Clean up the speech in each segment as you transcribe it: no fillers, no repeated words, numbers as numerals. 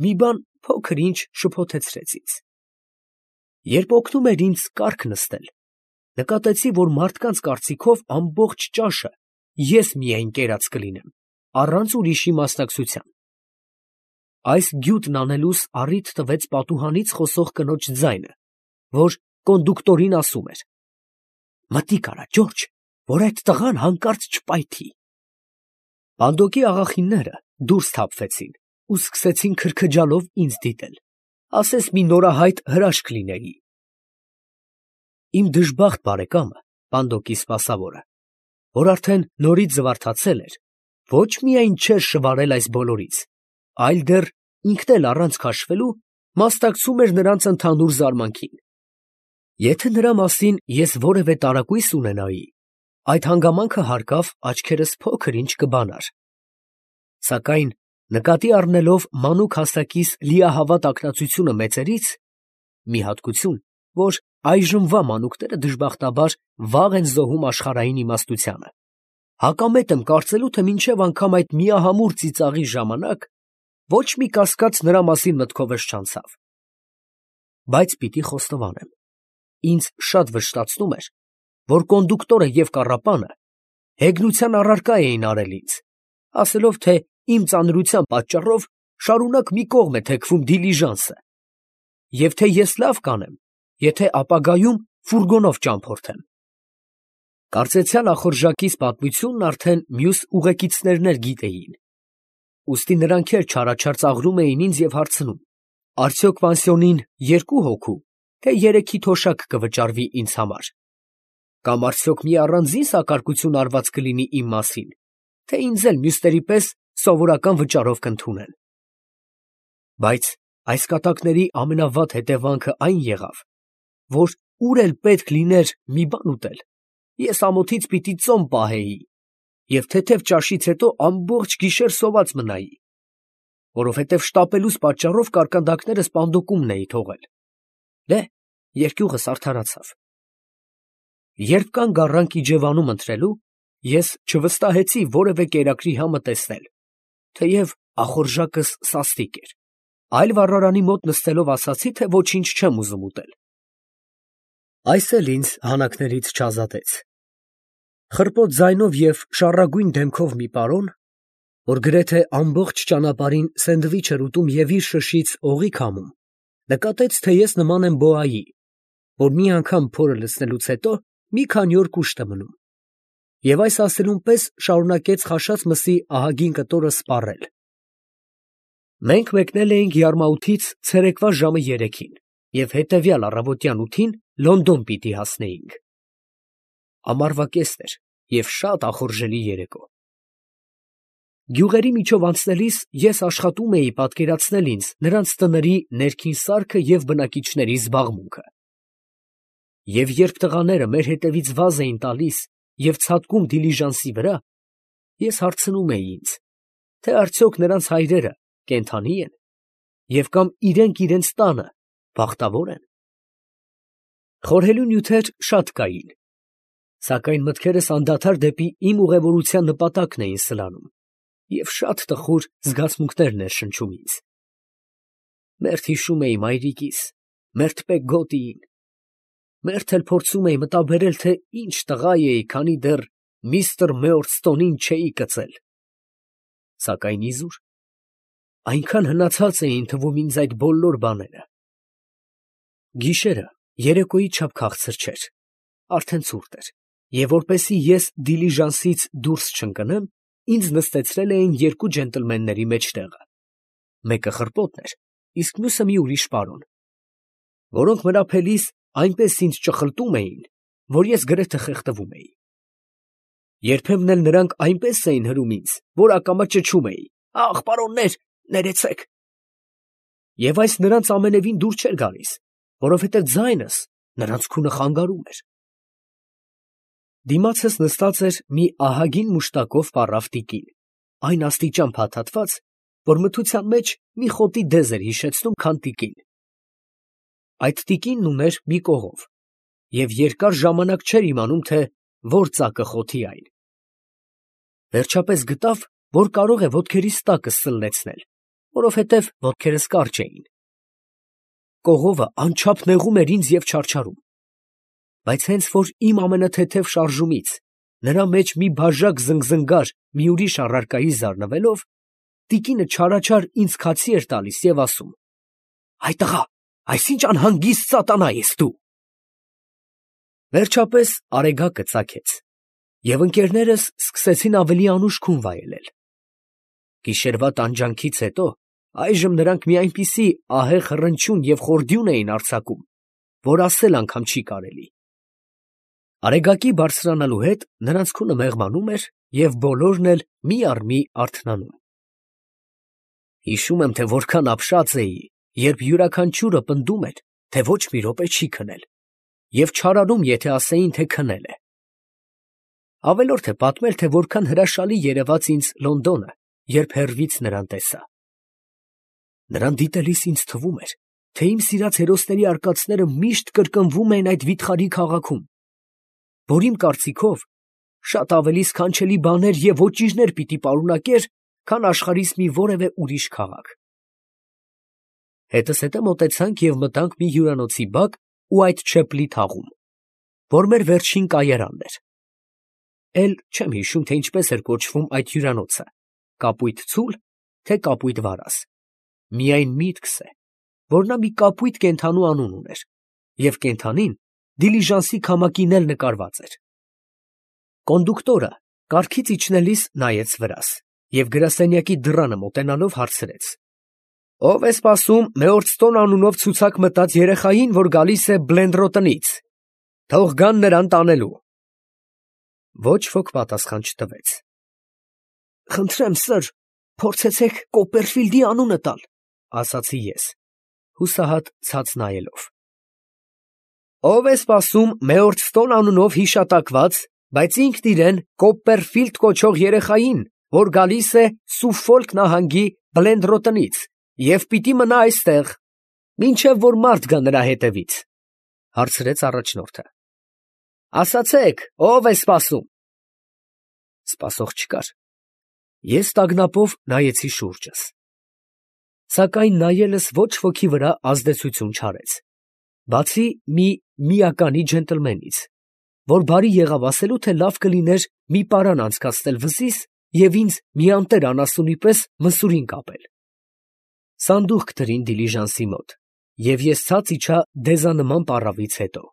մի բան փոքր ինչ շփոթեցրեց ինձ։ Երբ օգնում էր ինձ կառք նստել, նկատեցի, որ մարդկանց կարծիքով ամբողջ ճաշը ես միայն կերած կլինեմ, առանց ուրիշի մասնակցության։ Այս գյուտն անելուս առիթ տվեց պատուհանից խոսող կնոջ ձայնը, որ կոնդուկտորին ասում էր. «Մտիկ արա, Ջորջ, որ այդ տղան հանկարծ չպայթի»։ Պանդոկի աղախինները դուրս թափվեցին ու սկսեցին քրքջալով ինձ դիտել, ասես մի նորահայտ հրաշք լինեի։ Իմ դժբախտ բարեկամը, Պանդոկի սպասավորը, որ արդեն նորից զվարթացել էր, ոչ միայն չէր շվարել այս բոլորից, այլ դեռ ինքն էլ առանց քաշվելու մասնակցում էր նրանց ընդհանուր զարմանքին։ Եթե նրա մասին ես որևէ տարակույս ունենայի, այդ հանգամանքը հարկավ աչքերս փոքր ինչ կբանար։ Սակայն նկատի առնելով մանուկ հասակիս լիահավատ ակնածությունը մեծերից, մի հատկություն, որ այժմվա մանուկները դժբախտաբար վաղ են զոհում աշխարհային իմաստությանը, հակամետ եմ կարծելու, թե մինչև անգամ այդ միահամուռ ծիծաղի ժամանակ ոչ մի կասկած նրա մասին մտքովս չանցավ։ Բայց պիտի խոստովանեմ, ինձ շատ վշտացնում էր, որ կոնդուկտորը և կառապանը հեգնության առարկա էին արել ինձ, ասելով, թե իմ ծանրության պատճառով շարունակ մի կողմ է թեքվում դիլիժանսը, և թե ես լավ կանեմ, եթե ապագայում ֆուրգոնով ճամփորդեմ։ Կարծեցյալ ախորժակիս պատմությունն արդեն մյուս ուղեկիցներն էլ գիտեին, ուստի նրանք էլ չարաչար ծաղրում էին ինձ և հարցնում. արդյոք պանսիոնին 2 հոգու, թե 3-ի թոշակ կվճարվի ինձ համար, կամ արդյոք մի առանձին սակարկություն արված կլինի իմ մասին, թե ինձ էլ մյուսների պես սովորական վճարով կընդունեն։ Բայց այս կատակների ամենավատ հետևանքը այն եղավ, որ ուր էլ պետք լիներ մի բան ուտել, ես ամոթից պիտի ծոմ պահեի և թեթև ճաշից հետո ամբողջ գիշեր սոված մնայի, որովհետև շտապելուս պատճառով կարկանդակներս պանդոկումն էի թողել։ Երկյուղս արդարացավ։ Երբ կանգ առանք իջևանում ընթրելու, ես չվստահեցի որևէ կերակրի համը տեսնել, թեև ախորժակս սաստիկ էր, այլ վառարանի մոտ նստելով ասացի, թե ոչինչ չեմ ուզում ուտել։ Այս էլ ինձ հանակներից չազատեց։ Խռպոտ ձայնով և շառագույն դեմքով մի պարոն, որ գրեթե ամբողջ ճանապարհին սենդվիչ էր ուտում և իր շշից օղիք հանում, նկատեց, թե ես նման եմ բոայի, որ մի անգամ փորը լցնելուց հետո մի քանի օր կուշտ է մնում, և այս ասելուն պես շարունակեց խաշած մսի ահագին կտորը սպառել։ Մենք մեկնել էինք Յարմաութից ցերեկվա ժամը 3-ին և հետևյալ առավոտյան 8-ին Լոնդոն պիտի հասնեինք։ Ամառվա կեսն էր և շատ ախորժելի երեկո։ Գյուղերի միջով անցնելիս ես աշխատում էի պատկերացնել ինձ նրանց տների ներքին սարքը և բնակիչների զբաղմունքը։ Եվ երբ տղաները մեր հետևից վազ էին տալիս և ցատկում դիլիժանսի վրա, ես հարցնում էի ինձ, թե արդյոք նրանց հայրերը կենդանի են և կամ իրենք իրենց տանը բախտավոր են։ Խորհելու նյութեր շատ կային, սակայն մտքերս անդադար դեպի իմ ուղևորության նպատակն էին սլանում և շատ տխուր զգացմունքներ ներշնչում ինձ։ Մերթ հիշում էի մայրիկիս, մերթ Պեգգոտիին, մերթ էլ փորձում էի մտաբերել, թե ինչ տղա էի, քանի դեռ միստր Մեորդստոնին չէի կծել։ Սակայն իզուր, այնքան հնացած էին թվում ինձ այդ բոլոր բաները։ Գիշերը երեկոյի չափ քաղցր չէր, արդեն ցուրտ էր, և որպեսզի ես դիլիժանսից դուրս չընկնեմ, ինձ նստեցրել էին 2 ջենտլմենների մեջտեղը, մեկը խռպոտն էր, իսկ մյուսը մի ուրիշ պարոն, որոնք մրափելիս այնպես ինձ ճխլտում էին, որ ես գրեթե խեղդվում էի։ Երբեմն էլ նրանք այնպես էին հրում ինձ, որ ակամա ճչում էի. «Ախ, պարոններ, ներեցեք»։ Եվ այս նրանց ամենևին դուր չէր գալիս, որովհետև ձայնս նրանց քունը խանգարում էր։ Դիմացս նստած էր մի ահագին մուշտակով պառավ տիկին, այն աստիճան փաթաթված, որ մթության մեջ մի խոտի դեզ էր հիշեցնում, քան տիկին։ Այդ տիկինն ուներ մի կողով և երկար ժամանակ չէր իմանում, թե որ ծակը խոթի այն։ Վերջապես գտավ, որ կարող է ոտքերիս տակը սլլեցնել որովհետև ոտքերս կարճ էին։ Կողովը անչափ նեղում էր ինձ և չարչարում, բայց հենց որ իմ ամենաթեթև շարժումից նրա մեջ մի բաժակ զնգզնգար մի ուրիշ առարկայի զարնվելով, տիկինը չարաչար ինձ քացի էր տալիս և ասում. «Այ տղա, այս ինչ անհանգիստ սատանա ես դու»։ Վերջապես արեգակը ծագեց, և ընկերներս սկսեցին ավելի անուշ քուն վայելել։ Գիշերվա տանջանքից հետո այժմ նրանք մի այնպիսի ահեղ հռնչյուն և խորդյուն էին արձակում, որ ասել անգամ չի կարելի։ Արեգակի բարձրանալու հետ նրանց քունը մեղմանում էր և բոլորն էլ մի առ մի արթնանում։ Հիշում եմ, թե որքան ապշած էի, երբ յուրաքանչյուրը պնդում էր, թե ոչ մի րոպե չի քնել, և չարանում, եթե ասեին, թե քնել է։ Ավելորդ է պատմել, թե որքան հրաշալի երևաց ինձ Լոնդոնը, երբ հեռվից նրան տեսա։ Նրան դիտելիս ինձ թվում էր, թե իմ սիրած հերոսների արկածները միշտ կրկնվում են այդ վիթխարի քաղաքում, որ իմ կարծիքով շատ ավելի սքանչելի բաներ և ոճիրներ պիտի պարունակեր, քան աշխարհիս մի որևէ ուրիշ քաղաք։ Հետզհետե մոտեցանք և մտանք մի հյուրանոցի բակ ու այդ Չեփլի թաղում, որ մեր վերջին կայարանն էր։ Էլ չեմ հիշում, թե ինչպես էր կոչվում այդ հյուրանոցը՝ Կապույտ ցուլ, թե Կապույտ վարազ։ Միայն միտքս է, որ նա մի կապույտ կենդանու անուն ուներ, և կենդանին դիլիժանսի քամակին էլ նկարված էր։ Կոնդուկտորը կառքից իջնելիս նայեց վրաս և գրասենյակի դռանը մոտենալով հարցրեց. «Ո՞վ է սպասում Մեորդստոն անունով ցուցակ մտած երեխային, որ գալիս է Բլենդրոտնից. թող գան նրան տանելու»։ Ոչ ոք պատասխան չտվեց։ «Խնդրեմ, սըր, փորձեցեք Կոպերֆիլդի անունը տալ», ասացի ես, հուսահատ ցած նայելով։ «Ո՞վ է սպասում Մեորդստոն անունով հիշատակված, բայց ինքն իրեն Կոպպերֆիլդ կոչող երեխային, որ գալիս է Սուֆոլք նահանգի Բլենդրոտնից և պիտի մնա այստեղ, մինչև որ մարդ գա նրա հետևից», հարցրեց առաջնորդը։ «Ասացեք, ո՞վ է սպասում»։ Սպասող չկար։ Ես տագնապով նայեցի շուրջս, սակայն նայելս ոչ ոքի վրա ազդեցություն չարեց, բացի մի միականի ջենտլմենից, որ բարի եղավ ասելու, թե լավ կլիներ մի պարան անցկացնել վզիս և ինձ մի անտեր անասունի պես մսուրին կապել։ Սանդուղք դրին դիլիժանսի մոտ, և ես ցած իջա դեզանման պառավից հետո։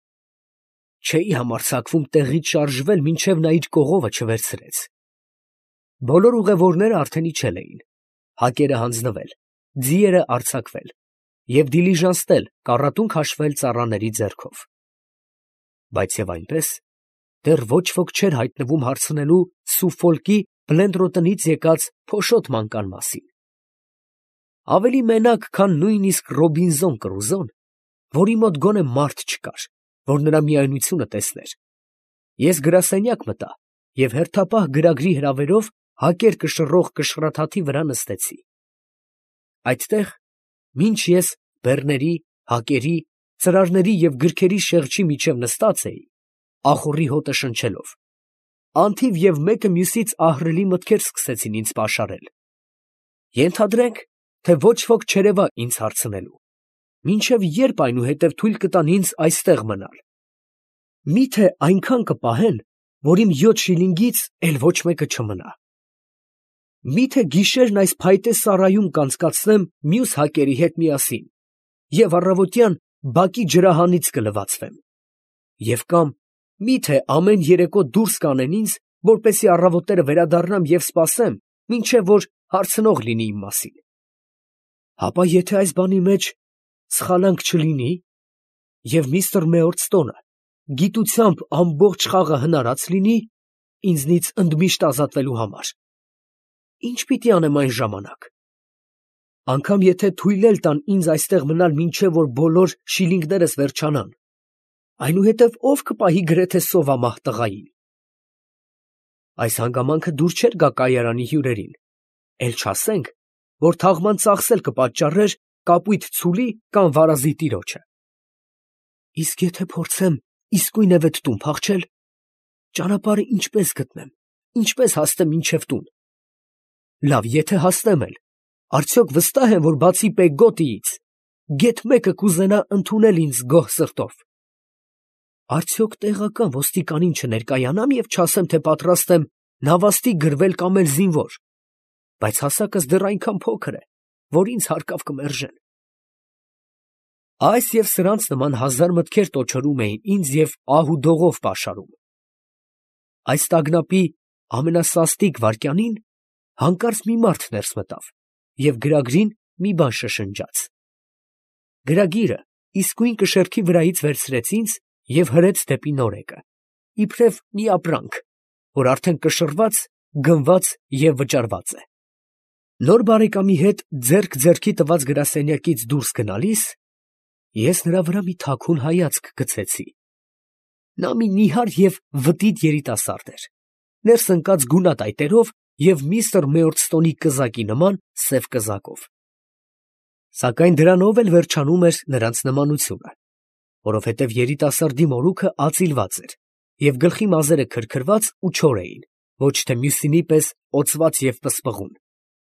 Չէի համարձակվում տեղից շարժվել, մինչև նա իր կողովը չվերցրեց։ Բոլոր ուղևորները արդեն իջել էին, հակերը հանձնվել, ձիերը արձակվել և դիլիժանսն էլ կառատուն քաշվել ծառաների ձեռքով։ Բայց և այնպես, դեռ ոչ ոք չէր հայտնվում հարցնելու Սուֆոլկի Բլենդրոտնից եկած փոշոտ մանկան մասին։ Ավելի մենակ, քան նույնիսկ Ռոբինզոն Կրուզոն, որի մոտ գոնե մարդ չկար, որ նրա միայնությունը տեսներ, ես գրասենյակ մտա և հերթապահ գրագրի հրավերով հակեր կշռող կշռաթաթի վրա նստեցի։ Այդտեղ, մինչ ես բեռների, հակերի, ծրարների և գրքերի շեղջի միջև նստած էի, ախոռի հոտը շնչելով, անթիվ և մեկը մյուսից ահռելի մտքեր սկսեցին ինձ պաշարել։ Ենթադրենք, թե ոչ ոք չերևա ինձ հարցնելու, մինչև երբ այնուհետև թույլ կտան ինձ այստեղ մնալ։ Մի՞թե այնքան կպահեն, որ իմ 7 շիլինգից էլ ոչ մեկը չմնա։ Մի՞թե գիշերն այս փայտե սարայում կանցկացնեմ մյուս հակերի հետ միասին և առավոտյան բակի ջրահանից կլվացվեմ։ Եվ կամ մի՞թե ամեն երեկո դուրս կանեն ինձ, որպեսզի առավոտները վերադառնամ և սպասեմ, մինչև որ հարցնող լինի իմ մասին։ Հապա եթե այս բանի մեջ սխալանք չլինի, և միստր Մեորդստոնը գիտությամբ ամբողջ խաղը հնարած լինի ինձնից ընդմիշտ ազատվելու համար, ի՞նչ պիտի անեմ այն ժամանակ։ Անգամ եթե թույլ էլ տան ինձ այստեղ մնալ մինչև որ բոլոր շիլինգներս վերջանան, այնուհետև ո՞վ կպահի գրեթե սովամահ տղային։ Այս հանգամանքը դուր չէր գա կայարանի հյուրերին, էլ չասենք, որ թաղման ծախս էլ կպատճառեր Կապույտ ցուլի կամ վարազի տիրոջը։ Իսկ եթե փորձեմ իսկույնևեթ տուն փախչել, ճանապարհը ինչպե՞ս գտնեմ, ինչպե՞ս հասնեմ մինչև տուն։ Լավ, եթե հասնեմ էլ, Արդյոք վստահ են, որ բացի Պեգգոտիից, գեթ մեկը կուզենա ընդունել ինձ գոհ սրտով։ Արդյոք տեղական ոստիկանին չներկայանամ և չասեմ, թե պատրաստ եմ նավաստի գրվել կամ էլ զինվոր, բայց հասակս դեռ այնքան փոքր է, որ ինձ հարկավ կմերժեն։ Այս և սրանց նման հազար մտքեր տոչորում էին ինձ և ահ ու դողով պաշարում։ Այս տագնապի ամենասաստիկ վայրկյանին հանկարծ մի մարդ ներս մտավ և գրագրին մի բան շշնջաց։ Գրագիրը իսկույն կշեռքի վրայից վերցրեց ինձ և հրեց դեպի նորեկը, իբրև մի ապրանք, որ արդեն կշռված, գնված և վճարված է։ Նոր բարեկամի հետ ձեռք ձեռքի տված գրասենյակից դուրս գնալիս, ես նրա վրա մի թաքուն հայացք գցեցի։ Նա մի նիհար և վտիտ երիտասարդ էր, ներս ընկած գունատ այտերով և միստր Մեյորդստոնի կզակի նման սև կզակով։ Սակայն դրանով էլ վերջանում էր նրանց նմանությունը, որովհետև երիտասարդի մորուքը ածիլված էր և գլխի մազերը քրքրված ու չոր էին, ոչ թե մյուսինի պես օծված և պսպղուն։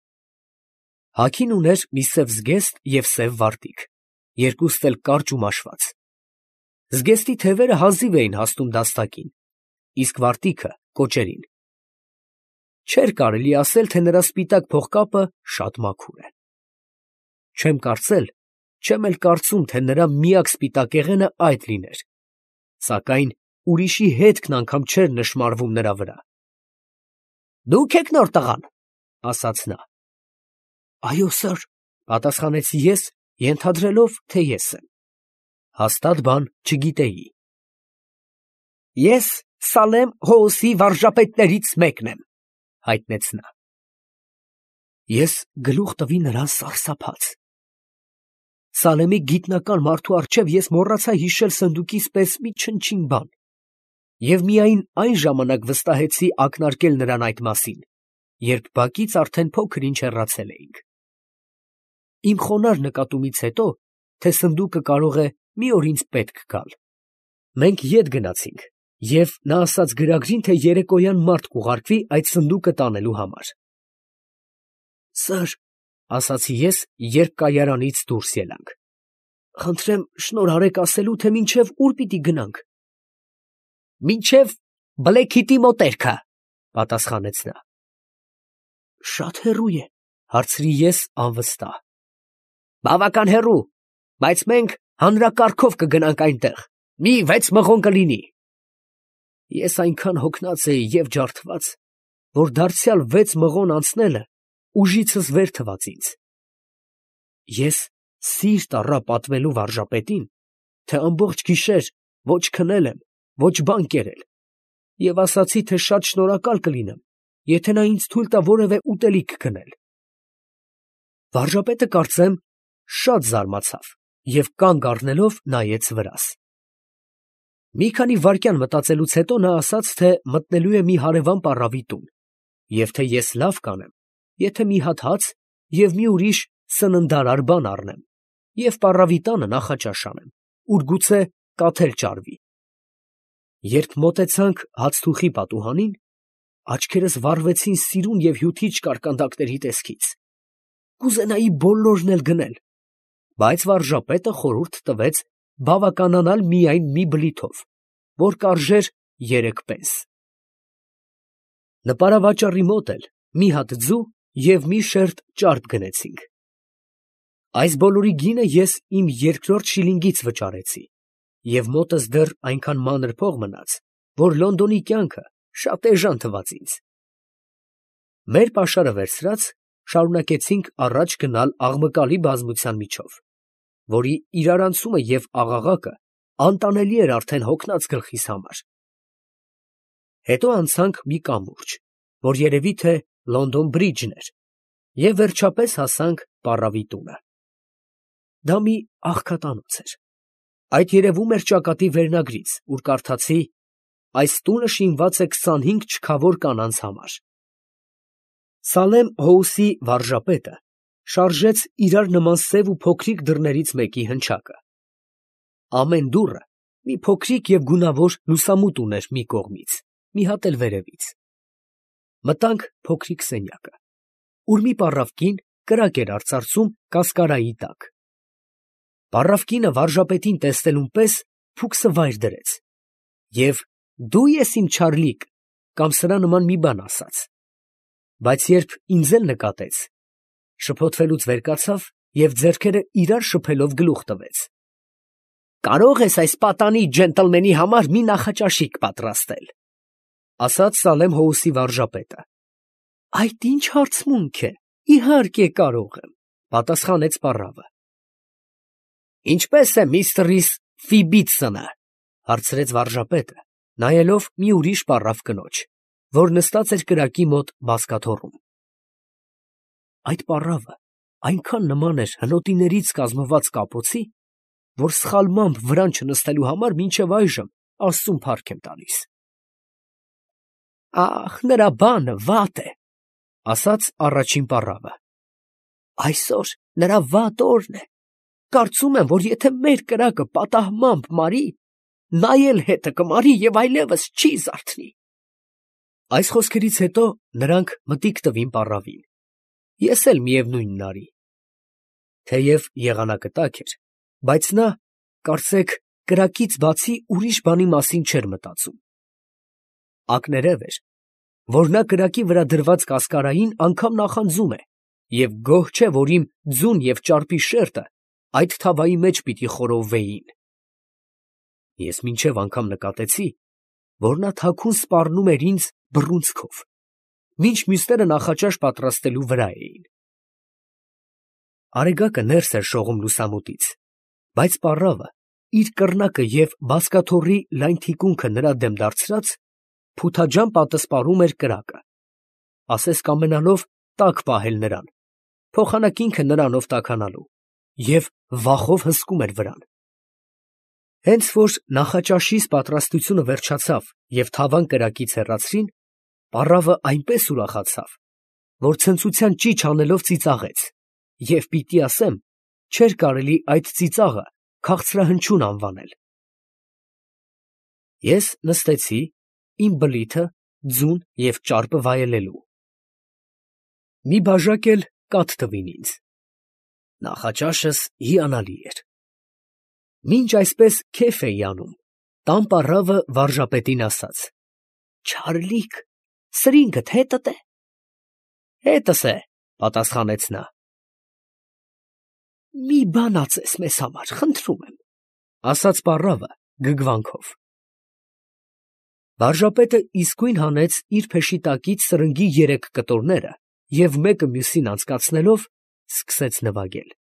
Հագին ուներ մի սև զգեստ և սև վարտիք, երկուստ էլ կարճ ու մաշված։ Զգեստի թևերը հազիվ էին հասնում դաստակին, իսկ վարտիքը կոճերին։ Չէր կարելի ասել, թե նրա սպիտակ փողկապը շատ մաքուր է։ Չեմ կարծել, չեմ էլ կարծում, թե նրա միակ սպիտակեղենը այդ լիներ, սակայն ուրիշի հետքն անգամ չէր նշմարվում նրա վրա։ ֊ Դուք եք նոր տղան, ֊ ասաց նա։ ֊ Այո, սըր, ֊ պատասխանեցի ես, ենթադրելով, թե ես եմ։ Հաստատ բան չգիտեի։ ֊ Ես Սալեմ Հոուսի վարժապետներից մեկն եմ, ֊ հայտնեց նա։ Ես գլուխ տվի նրան սարսափած։ Սալեմի գիտնական մարդու առջև ես մոռացա հիշել սնդուկիս պես մի չնչին բան և միայն այն ժամանակ վստահեցի ակնարկել նրան այդ մասին, երբ բակից արդեն փոքր ինչ հեռացել էինք։ Իմ խոնարհ նկատումից հետո, թե սնդուկը կարող է մի օր ինձ պետք գալ, մենք ետ գնացինք, և նա ասաց գրագրին, թե երեկոյան մարդ կուղարկվի այդ սնդուկը տանելու համար։ ֊ Սըր, ֊ ասացի ես, երբ կայարանից դուրս ելանք, ֊ խնդրեմ շնորհ արեք ասելու, թե մինչև ուր պիտի գնանք։ ֊ Մինչև Բլեքհիթի մոտերքը, ֊ պատասխանեց նա։ ֊ Շատ հեռու է, ֊ հարցրի ես անվստահ։ ֊ Բավական հեռու, բայց մենք հանրակարգով կգնանք այնտեղ, մի 6 մղոն կլինի։ Ես այնքան հոգնած էի և ջարդված, որ դարձյալ 6 մղոն անցնելը ուժիցս վեր թվաց ինձ։ Ես սիրտ առա պատմելու վարժապետին, թե ամբողջ գիշեր ոչ քնել եմ, ոչ բան կերել, և ասացի, թե շատ շնորհակալ կլինեմ, եթե նա ինձ թույլ տա որևէ ուտելիք գնել։ Վարժապետը, կարծեմ, շատ զարմացավ և կանգ առնելով նայեց վրաս։ Մի քանի վայրկյան մտածելուց հետո նա ասաց, թե մտնելու է մի հարևան պառավի տուն, և թե ես լավ կանեմ, եթե մի հատ հաց և մի ուրիշ սննդարար բան առնեմ և պառավի տանը նախաճաշ անեմ, ուր գուցե կաթել ճարվի։ Երբ մոտեցանք հացթուխի պատուհանին, աչքերս վառվեցին սիրուն և հյութիչ կարկանդակների տեսքից։ Կուզենայի բոլորն էլ գնել, բայց վարժապետը խորհուրդ տվեց բավականանալ միայն մի բլիթով, որ կարժեր 3 պենս։ Նպարավաճառի մոտ էլ մի հատ ձու և մի շերտ ճարպ գնեցինք։ Այս բոլորի գինը ես իմ երկրորդ շիլինգից վճարեցի, և մոտս դեռ այնքան մանր փող մնաց, որ Լոնդոնի կյանքը շատ էժան թվաց ինձ։ Մեր պաշարը վերցրած, շարունակեցինք առաջ գնալ աղմկալի բազմության միջով, որի իրարանցումը և աղաղակը անտանելի էր արդեն հոգնած գլխիս համար։ Հետո անցանք մի կամուրջ, որ երևի թե Լոնդոն Բրիջն էր, և վերջապես հասանք պառավի տունը։ Դա մի աղքատանոց էր։ Այդ երևում էր ճակատի վերնագրից, ուր կարդացի. «Այս տունը շինված է 25 չքավոր կանանց համար»։ Սալեմ Հոուսի վարժապետը շարժեց իրար նման սև ու փոքրիկ դռներից մեկի հնչակը։ Ամեն դուռը մի փոքրիկ և գունավոր լուսամուտ ուներ մի կողմից, մի հատ էլ վերևից։ Մտանք փոքրիկ սենյակը, ուր մի պառավ կին կրակ էր արծարծում կասկարայի տակ։ Պառավ կինը վարժապետին տեսնելուն պես փուքսը վայր դրեց և «Դու ես իմ Չարլիկ» կամ սրա նման մի բան ասաց, բայց երբ ինձ էլ նկատեց, շփոթվելուց վեր կացավ և ձեռքերը իրար շփելով գլուխ տվեց։ «Կարո՞ղ ես այս պատանի ջենտլմենի համար մի նախաճաշիկ պատրաստել», ֊ ասաց Սալեմ Հոուսի վարժապետը։ «Այդ ի՞նչ հարցմունք է, իհարկե կարող եմ», ֊ պատասխանեց պառավը։ «Ինչպե՞ս է միստռիս Ֆիբիծնը», ֊ հարցրեց վարժապետը, նայելով մի ուրիշ պառավ կնոջ, որ նստած էր կրակի մոտ բազկաթոռում։ Այդ պառավը այնքան նման էր հնոտիներից կազմված կապոցի, որ սխալմամբ վրան չնստելու համար մինչև այժմ աստծուն փառք եմ տալիս։ «Ախ, նրա բանը վատ է», ֊ ասաց առաջին պառավը։ «Այսօր նրա վատ օրն է. կարծում եմ, որ եթե մեր կրակը պատահմամբ մարի, նա էլ հետը կմարի և այլևս չի զարթնի»։ Այս խոսքերից հետո նրանք մտիկ տվին պառավին։ Ես էլ միևնույնն արի։ Թեև եղանակը տաք էր, բայց նա, կարծեք, կրակից բացի ուրիշ բանի մասին չէր մտածում։ Ակներև էր, որ նա կրակի վրա դրված կասկարային անգամ նախանձում է, և գոհ չէ, որ իմ ձուն և ճարպի շերտը այդ թավայի մեջ պիտի խորովվեին։ Ես մինչև անգամ նկատեցի, որ նա թաքուն սպառնում էր ինձ բռունցքով, մինչ մյուսները նախաճաշ պատրաստելու վրա էին։ Արեգակը ներս էր շողում լուսամուտից, բայց պառավը, իր կռնակը և բազկաթոռի լայն թիկունքը նրա դեմ դարձրած, փութաջամ պատսպարում էր կրակը, ասես կամենալով տաք պահել նրան, փոխանակ ինքը նրանով տաքանալու, և վախով հսկում էր վրան։ Հենց որ նախաճաշիս պատրաստությունը վերջացավ և թավան կրակից հեռացրին, պառավը այնպես ուրախացավ, որ ցնծության ճիչ անելով ծիծաղեց, և պիտի ասեմ, չէր կարելի այդ ծիծաղը քաղցրահնչյուն անվանել։ Ես նստեցի, իմ բլիթը, ձուն և ճարպը վայելելու։ Մի բաժակ էլ կաթ տվին ինձ։ Նախաճաշս հիանալի էր։ Մինչ այսպես քեֆ էի անում, տան պառավը վարժապետին ասաց. «Չարլիկ, սրինգդ հետդ է»։ «Հետս է», ֊ պատասխանեց նա։ «Մի բան ածես մեզ համար, խնդրում եմ», ֊ ասաց պառավը գգվանքով։ Վարժապետը իսկույն հանեց իր փեշի տակից սրնգի 3 կտորները և մեկը մյուսին անցկացնելով սկսեց նվագել։